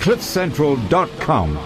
CliffCentral.com.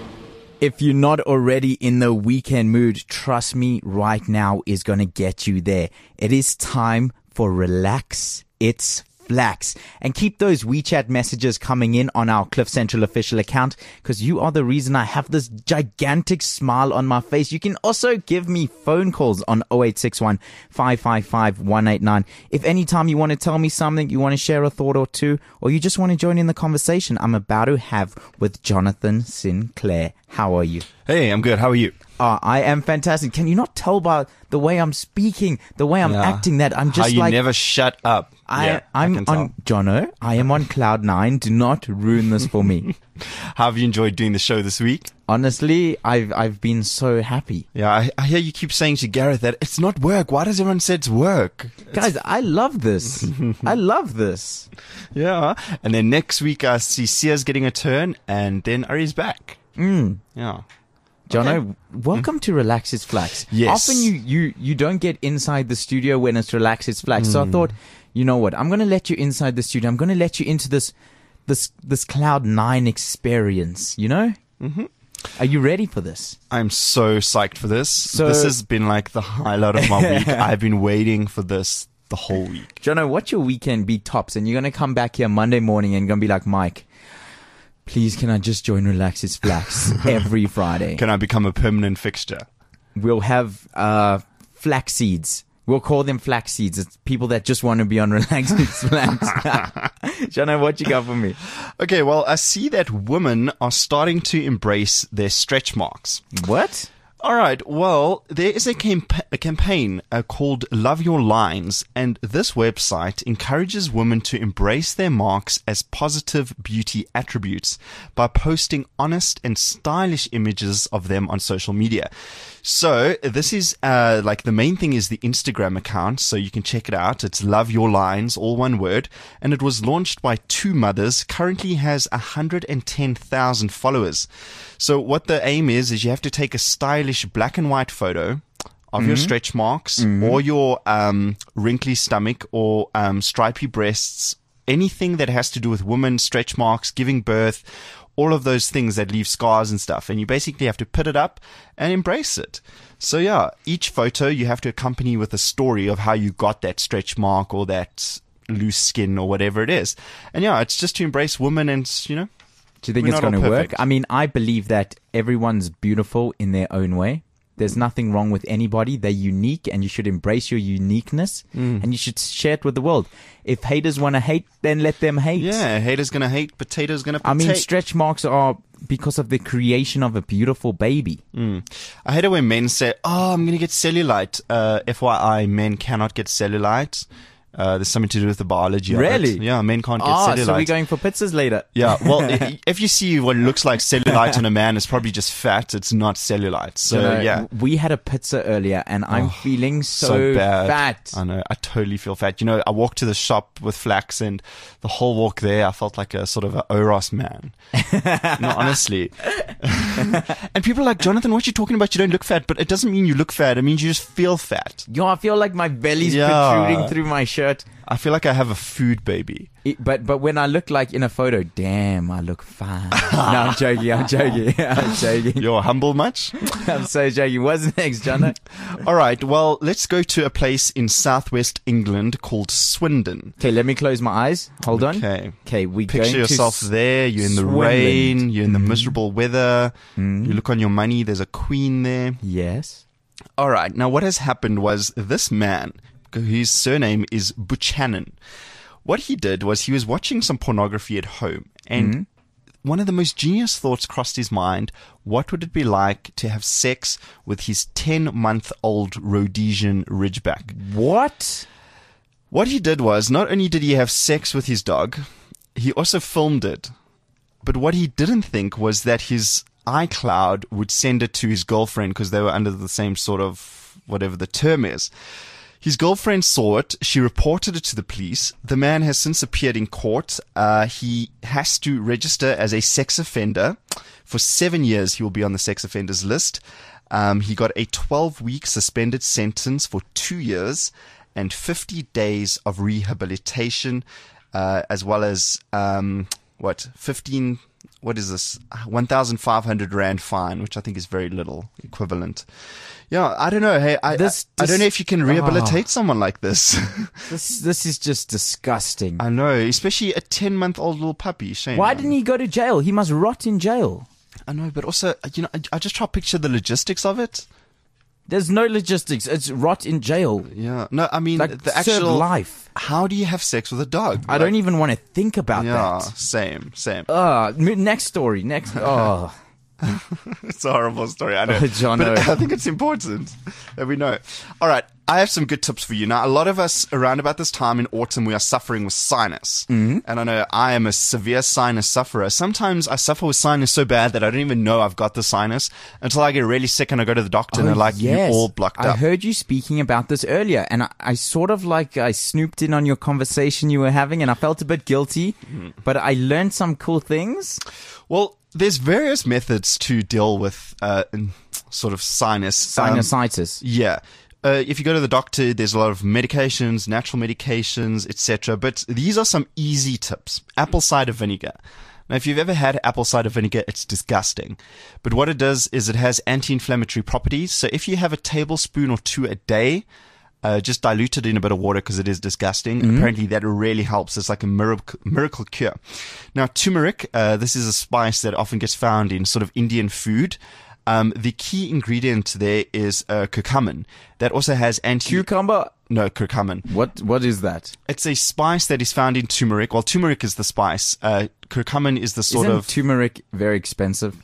If you're not already in the weekend mood, trust me, right now is going to get you there. It is time for Relax It's Flax. And keep those WeChat messages coming in on our Cliff Central official account, because you are the reason I have this gigantic smile on my face. You can also give me phone calls on 0861 555 189. If anytime you want to tell me something, you want to share a thought or two, or you just want to join in the conversation I'm about to have with Jonathan Sinclair. How are you? Hey, I'm good. How are you? I am fantastic. Can you not tell by the way I'm speaking, the way I'm acting, that I'm just How you like... never shut up. I'm on, Jono, I am on cloud nine. Do not ruin this for me. How have you enjoyed doing the show this week? Honestly, I've been so happy. Yeah, I hear you keep saying to Gareth that it's not work. Why does everyone say it's work? Guys, I love this. I love this. Yeah. And then next week I see Sia's getting a turn, and then Ari's back. Yeah. Jono, welcome to Relax It's Flax. Yes. Often you don't get inside the studio when it's Relax It's Flax. So I thought, you know what? I'm going to let you inside the studio. I'm going to let you into this cloud nine experience, you know? Mm-hmm. Are you ready for this? I'm so psyched for this. This has been like the highlight of my week. I've been waiting for this the whole week. Jono, what's your weekend be tops? And you're going to come back here Monday morning and you're going to be like, Mike, please, can I just join Relax It's Flax every Friday? Can I become a permanent fixture? We'll have flax seeds. We'll call them flax seeds. It's people that just want to be on Relax It's Flax. Jono, what you got for me? Okay, well, I see that women are starting to embrace their stretch marks. What? All right, well, there is a campaign called Love Your Lines, and this website encourages women to embrace their marks as positive beauty attributes by posting honest and stylish images of them on social media. So this is like the main thing is the Instagram account, so you can check it out. It's Love Your Lines, all one word, and it was launched by two mothers, currently has 110,000 followers. So what the aim is you have to take a stylish black and white photo of your stretch marks or your wrinkly stomach or stripy breasts, anything that has to do with women, stretch marks, giving birth, all of those things that leave scars and stuff. And you basically have to put it up and embrace it. So yeah, each photo you have to accompany with a story of how you got that stretch mark or that loose skin or whatever it is. And yeah, it's just to embrace women and, you know. Do you think it's going to work? I mean, I believe that everyone's beautiful in their own way. There's nothing wrong with anybody. They're unique, and you should embrace your uniqueness, and you should share it with the world. If haters want to hate, then let them hate. Yeah, haters going to hate, potatoes going to potate. I mean, stretch marks are because of the creation of a beautiful baby. I hate it when men say, oh, I'm going to get cellulite. FYI, men cannot get cellulite. There's something to do with the biology of it. Really? Yeah, men can't get cellulite. So we're going for pizzas later. Yeah, well, if you see what looks like cellulite on a man, it's probably just fat. It's not cellulite. So, yeah. We had a pizza earlier, and I'm feeling so bad. fat. I know. I totally feel fat. You know, I walked to the shop with Flax, and the whole walk there, I felt like a sort of a Oros man. No, honestly. And people are like, Jonathan, what are you talking about? You don't look fat. But it doesn't mean you look fat. It means you just feel fat. Yo, I feel like my belly's protruding through my shirt. I feel like I have a food baby. But when I look like in a photo, damn, I look fine. No, I'm joking. You're humble much? I'm so joking. What's next, John? All right, well, let's go to a place in southwest England called Swindon. Okay, let me close my eyes. Hold on. Okay, we picture yourself there. You're in the rain. You're in the miserable weather. You look on your money. There's a queen there. Yes. All right, now what has happened was this man, whose surname is Buchanan. What he did was he was watching some pornography at home, and one of the most genius thoughts crossed his mind. What would it be like to have sex with his 10-month-old Rhodesian Ridgeback? What? What he did was, not only did he have sex with his dog, he also filmed it. But what he didn't think was that his iCloud would send it to his girlfriend, because they were under the same sort of, whatever the term is. His girlfriend saw it. She reported it to the police. The man has since appeared in court. He has to register as a sex offender. For 7 years, he will be on the sex offenders list. He got a 12-week suspended sentence for 2 years and 50 days of rehabilitation, as well as, 15 what is this? 1,500 Rand fine, which I think is very little equivalent. Yeah, I don't know. Hey, I don't know if you can rehabilitate someone like this. This is just disgusting. I know, especially a 10-month-old little puppy. Shame. Why didn't he go to jail? He must rot in jail. I know, but also, I just try to picture the logistics of it. There's no logistics. It's rot in jail. Yeah. No, I mean, Like the actual life. How do you have sex with a dog? I don't even want to think about Yeah, that. same. Next story. Oh. It's a horrible story, I know. Jono. But I think it's important that we know. All right, I have some good tips for you. Now, a lot of us around about this time in autumn, we are suffering with sinus. Mm-hmm. And I know I am a severe sinus sufferer. Sometimes I suffer with sinus so bad that I don't even know I've got the sinus until I get really sick and I go to the doctor and they're like, yes. you're all blocked up. I heard you speaking about this earlier, and I sort of I snooped in on your conversation you were having, and I felt a bit guilty, but I learned some cool things. Well, there's various methods to deal with sort of Sinusitis. Yeah. If you go to the doctor, there's a lot of medications, natural medications, etc. But these are some easy tips. Apple cider vinegar. Now, if you've ever had apple cider vinegar, it's disgusting. But what it does is it has anti-inflammatory properties. So if you have a tablespoon or 2 a day, just dilute it in a bit of water because it is disgusting. Mm-hmm. Apparently that really helps. It's like a miracle cure. Now, turmeric, this is a spice that often gets found in sort of Indian food. The key ingredient there is curcumin. That also has Cucumber? No, curcumin. What is that? It's a spice that is found in turmeric. Well, turmeric is the spice. Curcumin is the Isn't turmeric very expensive?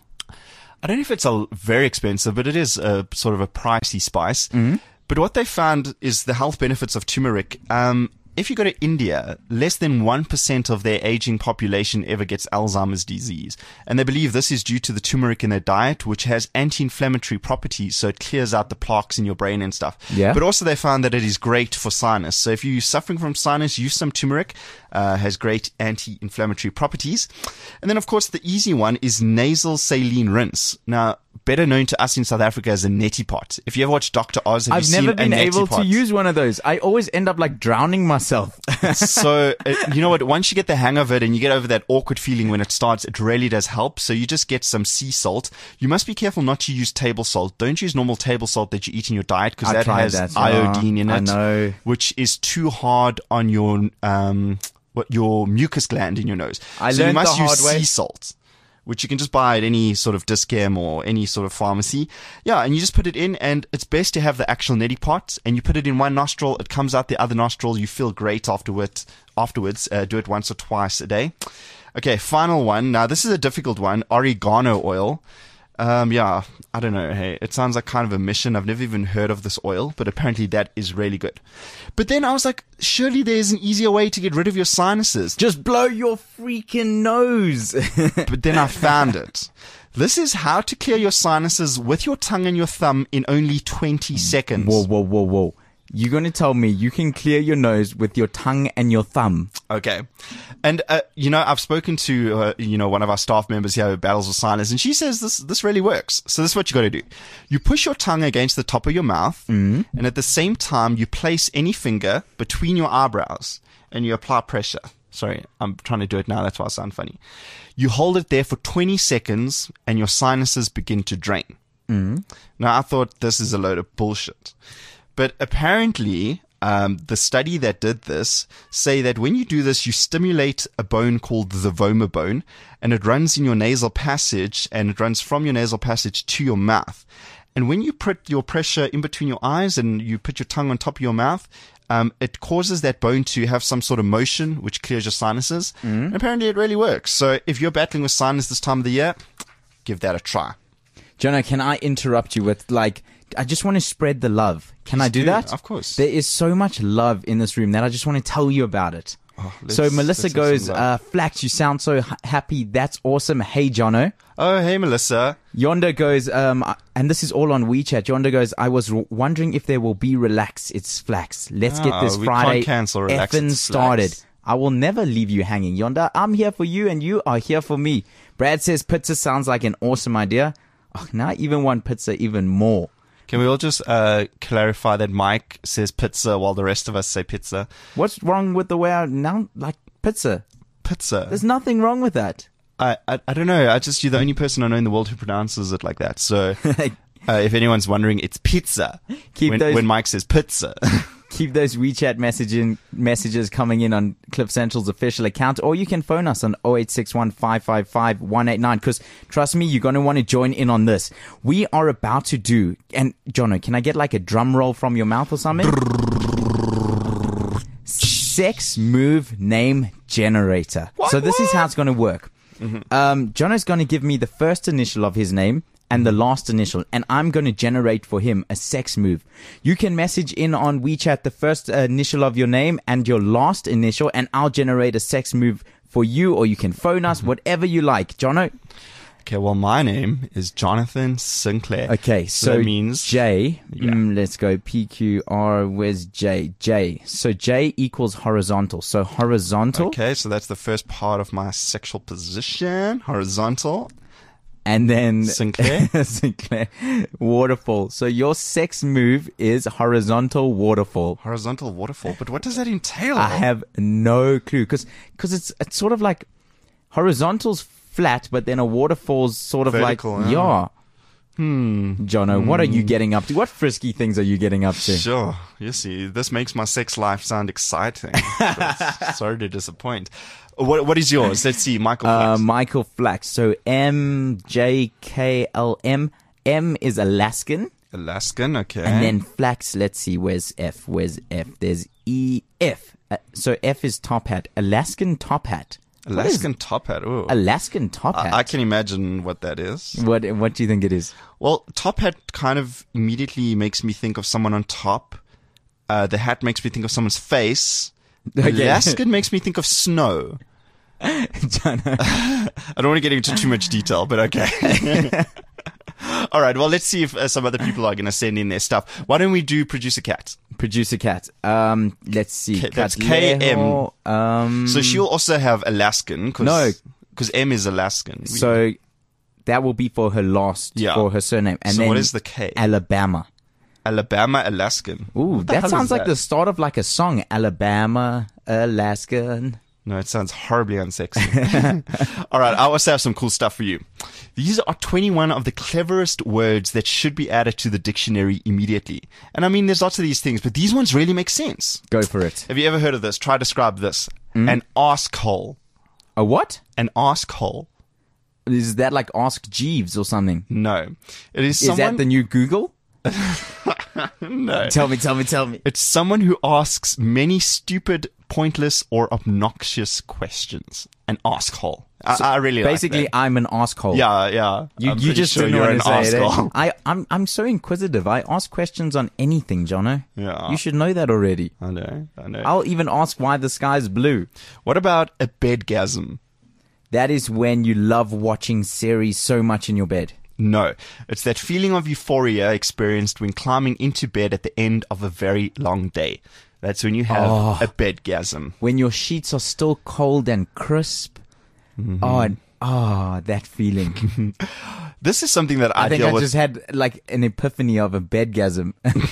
I don't know if it's very expensive, but it is sort of a pricey spice. Mm-hmm. But what they found is the health benefits of turmeric. If you go to India, less than 1% of their aging population ever gets Alzheimer's disease. And they believe this is due to the turmeric in their diet, which has anti-inflammatory properties. So it clears out the plaques in your brain and stuff. Yeah. But also they found that it is great for sinus. So if you're suffering from sinus, use some turmeric. Has great anti-inflammatory properties. And then, of course, the easy one is nasal saline rinse. Now, better known to us in South Africa as a neti pot. If you ever watched Dr. Oz, have you seen a neti pot? I've never been able to use one of those. I always end up drowning myself. So, you know what? Once you get the hang of it and you get over that awkward feeling when it starts, it really does help. So you just get some sea salt. You must be careful not to use table salt. Don't use normal table salt that you eat in your diet because that has iodine in it. I know. Which is too hard on your mucus gland in your nose. So you must use sea salt, which you can just buy at any sort of Dis-Chem or any sort of pharmacy. Yeah, and you just put it in, and it's best to have the actual neti pot, and you put it in one nostril, it comes out the other nostril, you feel great afterwards. Do it once or twice a day. Okay, final one. Now, this is a difficult one. Oregano oil. Yeah, I don't know. Hey, it sounds like kind of a mission. I've never even heard of this oil, but apparently that is really good. But then I was like, surely there's an easier way to get rid of your sinuses. Just blow your freaking nose. But then I found it. This is how to clear your sinuses with your tongue and your thumb in only 20 seconds. Whoa. You're going to tell me you can clear your nose with your tongue and your thumb? Okay. And, I've spoken to, one of our staff members here who battles with sinus, and she says this really works. So this is what you got to do. You push your tongue against the top of your mouth, and at the same time, you place any finger between your eyebrows, and you apply pressure. Sorry, I'm trying to do it now. That's why I sound funny. You hold it there for 20 seconds, and your sinuses begin to drain. Now, I thought this is a load of bullshit. But apparently, the study that did this say that when you do this, you stimulate a bone called the vomer bone, and it runs in your nasal passage, and it runs from your nasal passage to your mouth. And when you put your pressure in between your eyes and you put your tongue on top of your mouth, it causes that bone to have some sort of motion, which clears your sinuses. And apparently, it really works. So if you're battling with sinus this time of the year, give that a try. Jonah, can I interrupt you with I just want to spread the love. Can I do that? Of course. There is so much love in this room that I just want to tell you about it. So Melissa goes, Flax, you sound so happy. That's awesome. Hey, Jono. Oh, hey, Melissa. Yonder goes, and this is all on WeChat. Yonder goes, I was wondering if there will be Relax. It's Flax. Let's get this Friday effing started. I will never leave you hanging. Yonder, I'm here for you and you are here for me. Brad says pizza sounds like an awesome idea. Oh, now I even want pizza even more. Can we all just clarify that Mike says pizza while the rest of us say pizza? What's wrong with the way I now like pizza? Pizza. There's nothing wrong with that. I don't know. You're the only person I know in the world who pronounces it like that. So if anyone's wondering, it's pizza. When Mike says pizza. Keep those WeChat messages coming in on Cliff Central's official account, or you can phone us on 0861 555 189, because trust me, you're going to want to join in on this. We are about to do, and Jono, can I get like a drum roll from your mouth or something? Sex move name generator. So this is how it's going to work. Jono's going to give me the first initial of his name and the last initial, and I'm going to generate for him a sex move. You can message in on WeChat the first initial of your name and your last initial, and I'll generate a sex move for you, or you can phone us, whatever you like. Jono? Okay, well, my name is Jonathan Sinclair. Okay, so that means J. Let's go PQR. Where's J? J. So J equals horizontal. So horizontal. Okay, so that's the first part of my sexual position. Horizontal. And then Sinclair. Sinclair. Waterfall. So your sex move is horizontal waterfall. Horizontal waterfall. But what does that entail? I have no clue, because it's sort of like horizontal's flat, but then a waterfall's sort of vertical, like Jono, what are you getting up to? What frisky things are you getting up to? Sure. You see, this makes my sex life sound exciting. But sorry to disappoint. What is yours? Let's see, Michael Flax. Michael Flax. So MJKLM. M is Alaskan. Alaskan, okay. And then Flax, let's see, where's F? There's EF. So F is top hat. Alaskan top hat. Alaskan top hat. Ooh. Alaskan top hat. I can imagine what that is. What do you think it is? Well, top hat kind of immediately makes me think of someone on top. The hat makes me think of someone's face. Okay. Alaskan makes me think of snow. I don't want to get into too much detail, but okay. All right. Well, let's see if some other people are going to send in their stuff. Why don't we do Producer Cat? Producer Cat. Let's see. That's KM. So she'll also have Alaskan. Because M is Alaskan. So that will be for her for her surname. And so then what is the K? Alabama. Alabama, Alaskan. Ooh, that sounds like the start of like a song. Alabama, Alaskan. No, it sounds horribly unsexy. All right, I also have some cool stuff for you. These are 21 of the cleverest words that should be added to the dictionary immediately. And I mean, there's lots of these things, but these ones really make sense. Go for it. Have you ever heard of this? Try to describe this. An asshole. A what? An asshole. Is that like Ask Jeeves or something? No. It is Is that the new Google? No. Tell me. It's someone who asks many stupid, pointless, or obnoxious questions. An asshole. I really like that. Basically, I'm an asshole. Yeah. You just sure didn't you're want to an say asshole. it. I'm so inquisitive. I ask questions on anything, Jono. Yeah. You should know that already. I know. I'll even ask why the sky's blue. What about a bedgasm? That is when you love watching series so much in your bed. No, it's that feeling of euphoria experienced when climbing into bed at the end of a very long day. That's when you have a bedgasm. When your sheets are still cold and crisp. Mm-hmm. That feeling. This is something that I think deal I with. just had like an epiphany of a bedgasm.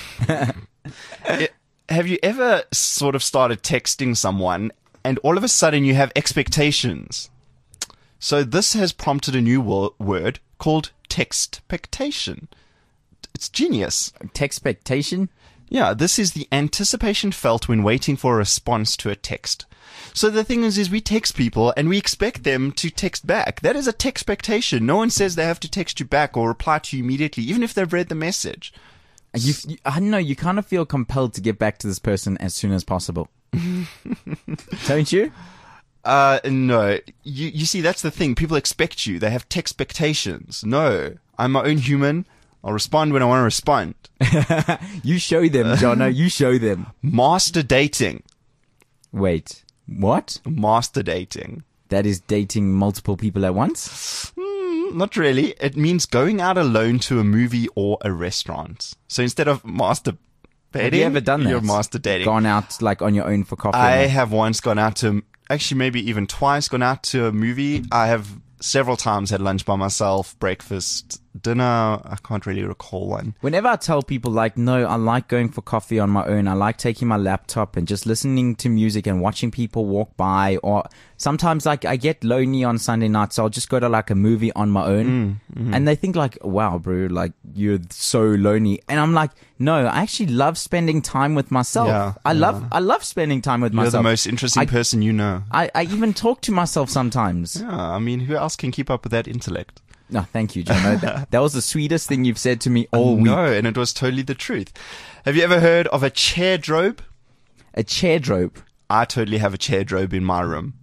Have you ever sort of started texting someone and all of a sudden you have expectations? So this has prompted a new word called textpectation. It's genius. Textpectation? Yeah, this is the anticipation felt when waiting for a response to a text. So the thing is we text people and we expect them to text back. That is a textpectation. No one says they have to text you back or reply to you immediately, even if they've read the message. I don't know, you kind of feel compelled to get back to this person as soon as possible. Don't you? No. You see, that's the thing. People expect you. They have textpectations. No. I'm my own human. I'll respond when I want to respond. You show them, Jono. You show them. Master dating. Wait. What? Master dating. That is dating multiple people at once? Not really. It means going out alone to a movie or a restaurant. So instead of master dating, have you ever done that? You're master dating. Gone out like on your own for coffee? I have once gone out to, actually maybe even twice gone out to a movie. I have several times had lunch by myself, breakfast, dinner, I can't really recall one. Whenever I tell people, like, no, I like going for coffee on my own. I like taking my laptop and just listening to music and watching people walk by. Or sometimes, like, I get lonely on Sunday nights, so I'll just go to, like, a movie on my own. And they think, like, wow, bro, like, you're so lonely. And I'm like, no, I actually love spending time with myself. Yeah, I love spending time with You're myself. the most interesting person you know. I even talk to myself sometimes. Yeah, I mean, who else can keep up with that intellect? No, thank you, Jono. That was the sweetest thing you've said to me all week. No, and it was totally the truth. Have you ever heard of a chair drobe? A chair drobe. I totally have a chair drobe in my room.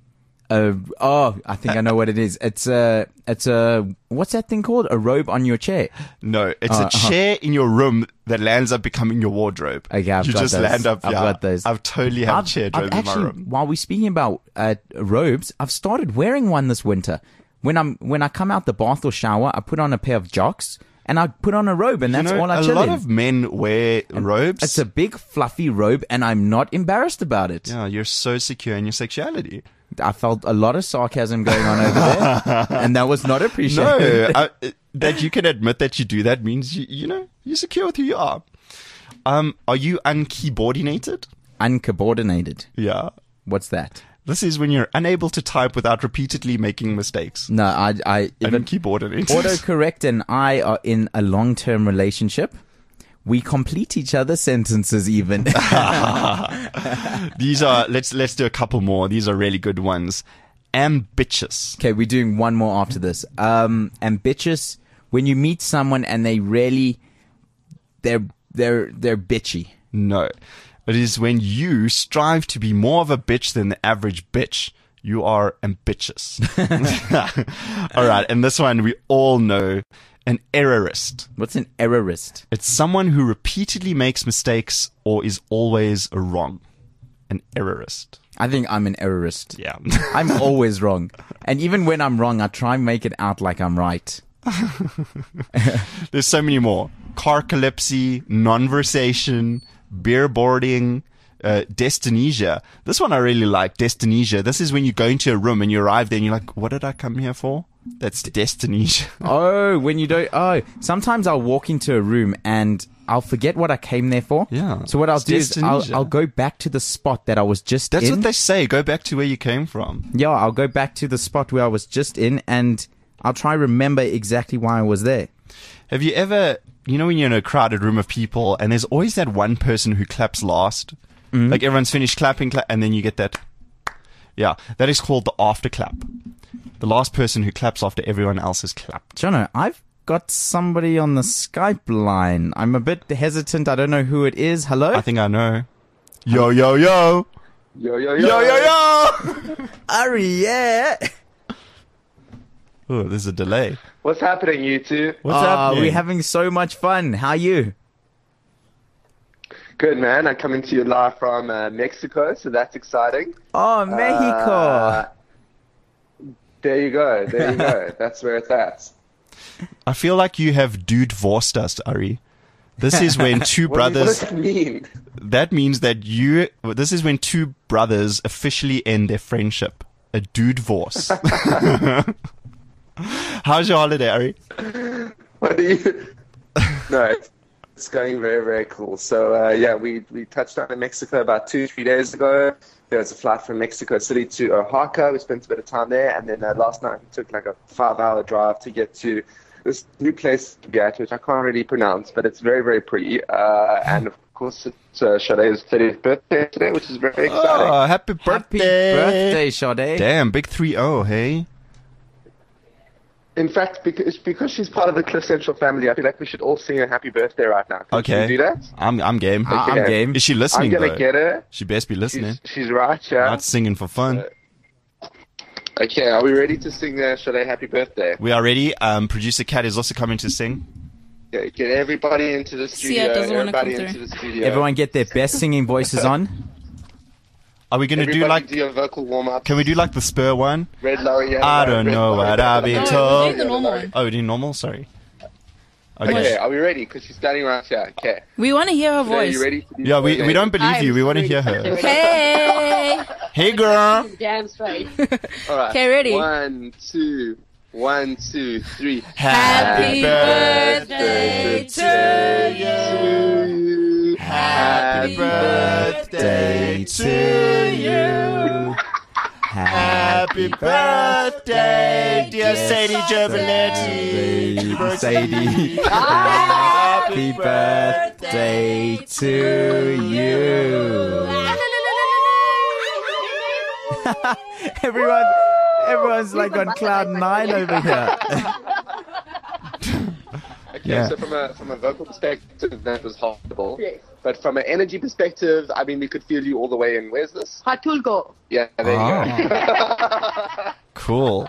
I think I know what it is. It's a, what's that thing called? A robe on your chair. No, it's a chair in your room that lands up becoming your wardrobe. Okay, I've you got just those. land up. I've got those. I've totally have a chair drobe in my room. While we're speaking about robes, I've started wearing one this winter. When I come out the bath or shower, I put on a pair of jocks and I put on a robe, and that's all I chill in. A lot of men wear robes. It's a big fluffy robe, and I'm not embarrassed about it. Yeah, you're so secure in your sexuality. I felt a lot of sarcasm going on over there, and that was not appreciated. No, that you can admit that you do that means you're secure with who you are. Are you unkeyboardinated? Unsubordinated. Yeah. What's that? This is when you're unable to type without repeatedly making mistakes. No, I even Unkeyboardinated. autocorrect and I are in a long-term relationship. We complete each other's sentences even. These are, let's do a couple more. These are really good ones. Ambitious. Okay, we're doing one more after this. Ambitious, when you meet someone and they're bitchy. No. It is when you strive to be more of a bitch than the average bitch. You are ambitious. All right. And this one we all know. An errorist. What's an errorist? It's someone who repeatedly makes mistakes or is always wrong. An errorist. I think I'm an errorist. Yeah. I'm always wrong. And even when I'm wrong, I try and make it out like I'm right. There's so many more. Carcalypsy, nonversation, beer boarding, Destinesia. This one I really like, Destinesia. This is when you go into a room and you arrive there and you're like, what did I come here for? That's Destinesia. Oh, when you don't... Oh, sometimes I'll walk into a room and I'll forget what I came there for. Yeah. So what I'll do is Destinesia. I'll go back to the spot that I was just in. That's what they say. Go back to where you came from. Yeah, I'll go back to the spot where I was just in and I'll try and remember exactly why I was there. Have you ever... You know when you're in a crowded room of people and there's always that one person who claps last? Mm-hmm. Like everyone's finished clapping and then you get that... Yeah, that is called the after clap. The last person who claps after everyone else has clapped. Jono, I've got somebody on the Skype line. I'm a bit hesitant. I don't know who it is. Hello? I think I know. Yo, yo, yo. Yo, yo, yo. Yo, yo, yo. Ari, yeah. Oh, there's a delay. What's happening, you two? What's happening? We're having so much fun. How are you? Good, man. I'm coming to you live from Mexico, so that's exciting. Oh, Mexico. There you go. There you go. That's where it's at. I feel like you have divorced us, Ari. This is when two What brothers... does that mean? That means that this is when two brothers officially end their friendship. A divorce. How's your holiday, Ari? What do you... No, it's going very, very cool. So, yeah, we touched down in Mexico about 2-3 days ago. There was a flight from Mexico City to Oaxaca. We spent a bit of time there. And then last night we took like a 5-hour drive to get to this new place to get, which I can't really pronounce, but it's very, very pretty. And of course, it's Sade's 30th birthday today, which is very exciting. Oh, happy birthday. Happy birthday, Sade. Damn, big 3-0, hey? In fact, because she's part of the Cliff Central family, I feel like we should all sing her happy birthday right now. Can we do that? I'm game. I'm game. Is she listening, I'm going though? to get her. She best be listening. She's right, yeah. Not singing for fun. Okay, are we ready to sing Sade happy birthday? We are ready. Producer Kat is also coming to sing. Okay, get everybody into the studio. Sia doesn't wanna come Everybody through. into the studio. Everyone get their best singing voices on. Are we going to Everybody do like... do your vocal warm-up. Can we do like the Spur one? Red Laurie. I don't know what I've been No, told. do the normal one. Oh, we do normal? Sorry. Okay, are we ready? Because she's standing right here. Okay. We want to hear her So are voice. you ready to do Yeah, we don't believe you. We want to hear her. Hey! Hey, girl. Damn straight. All right. Okay, ready? 1, 2, 1, 2, 3. Happy birthday to you. Happy birthday to you. Happy birthday, dear Sadie Gervaletti. Sadie. Happy birthday to you. Everyone's like on cloud 9 over here. Okay, Yeah. so from a vocal perspective, that was horrible. Yes. But from an energy perspective, I mean, we could feel you all the way in. Where's this? Hatulgo. Yeah, there you Oh. Cool.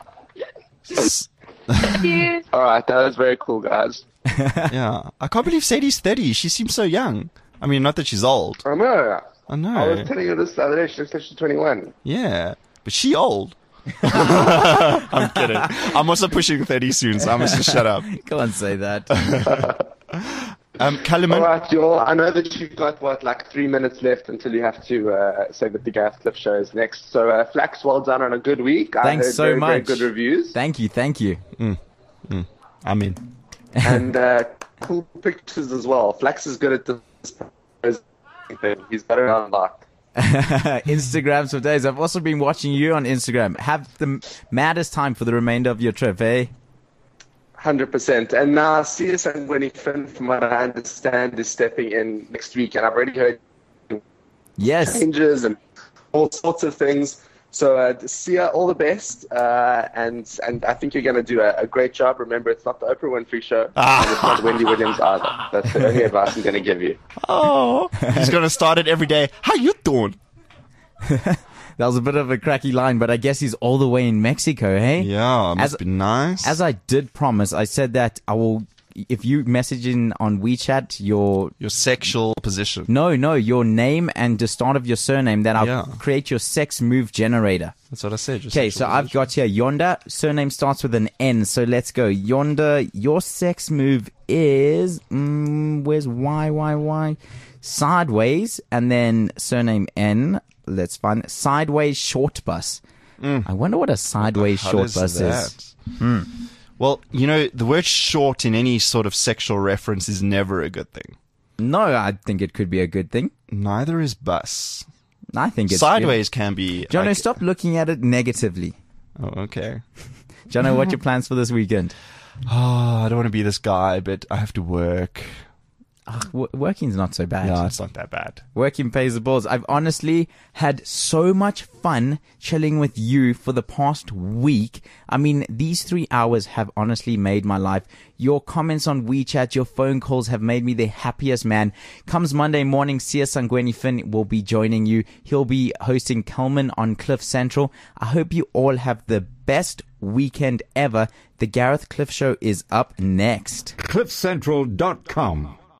Thank you. go. All right, that was very cool, guys. Yeah. I can't believe Sadie's 30. She seems so young. I mean, not that she's old. I know. I I know. was telling you this the other day. She looks like she's 21. Yeah. But she old. I'm kidding. I'm also pushing 30 soon, so I must just shut up. Go on, say that. All Kalaman. right, y'all. I know that you've got, like 3 minutes left until you have to say that the Gareth Cliff show is next. So, Flax, well done on a good week. I Thanks heard so very, very much. good reviews. Thank you. I'm in. And cool pictures as well. Flax is good at this. He's got it on lock. Instagrams for days. I've also been watching you on Instagram. Have the maddest time for the remainder of your trip, eh? 100%. And now CS and Winnie Finn, from what I understand, is stepping in next week. And I've already heard Yes. changes and all sorts of things. So, Sia, all the best. And I think you're going to do a great job. Remember, it's not the Oprah Winfrey show. And it's not Wendy Williams either. That's the only advice I'm going to give you. Oh, he's going to start it every day. How you doing? That was a bit of a cracky line, but I guess he's all the way in Mexico, hey? Yeah, must As- be nice. As I did promise, I said that I will, if you message in on WeChat your Sexual position. your name and the start of your surname, then I'll Yeah. create your sex move generator. That's what I said. your Okay, sexual so I've position. got here Yonda. Surname starts with an N, so let's go. Yonda, your sex move is where's Y? Sideways, and then surname N. Let's find sideways short bus. I wonder what a sideways How short does bus is. that? Well, you know, the word short in any sort of sexual reference is never a good thing. No, I think it could be a good thing. Neither is bus. I think it's Sideways can be. Jono, like- stop looking at it negatively. Oh, okay. Jono, what your plans for this weekend? Oh, I don't want to be this guy, but I have to work. Working's not so bad. Yeah, it's not that bad. Working pays the bills. I've honestly had so much fun chilling with you for the past week. I mean, these 3 hours have honestly made my life. Your comments on WeChat, your phone calls have made me the happiest man. Comes Monday morning, Sia Sangweni Finn will be joining you. He'll be hosting Kelman on Cliff Central. I hope you all have the best weekend ever. The Gareth Cliff Show is up next. CliffCentral.com.